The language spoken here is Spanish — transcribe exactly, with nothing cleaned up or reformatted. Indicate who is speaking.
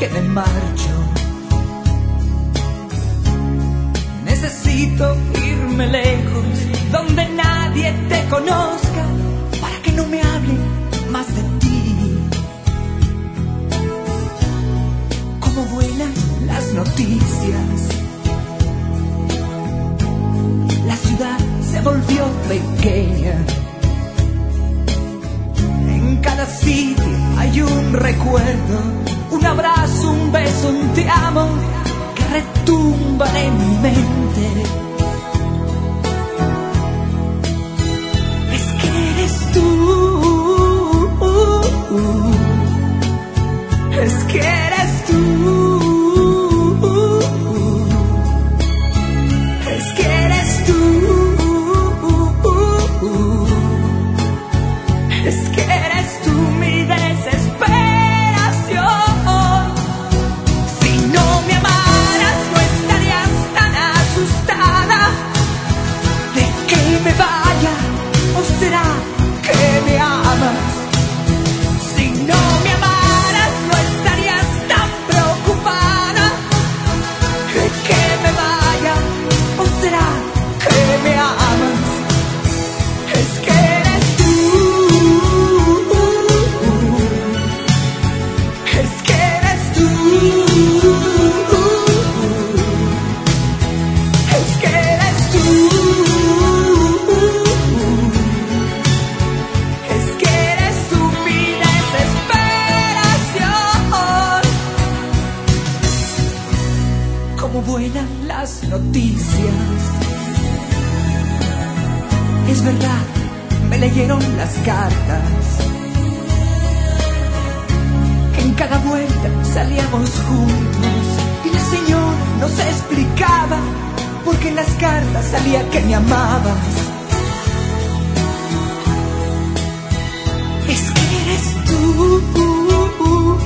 Speaker 1: que me marcho. Necesito irme lejos, donde nadie te conozca, para que no me hablen más de ti. Cómo vuelan las noticias. La ciudad se volvió pequeña. En cada sitio hay un recuerdo, un abrazo, un beso, un te amo que retumban en mi mente. Es que eres tú, es que eres tú, es que eres tú, es que eres tú mi desesperación. Si no me amaras no estarías tan asustada de que me vaya, ¿o será que me amas? Si no me amaras no estarías tan preocupada de que me vaya, ¿o será que me amas? Es que eres tú, es que eres tú, es que eres tú, es que eres tú mi desesperación. Cómo vuelan las noticias. Es verdad, me leyeron las cartas. En cada vuelta salíamos juntos y la señora nos explicaba porque en las cartas salía que me amabas. Es que eres tú,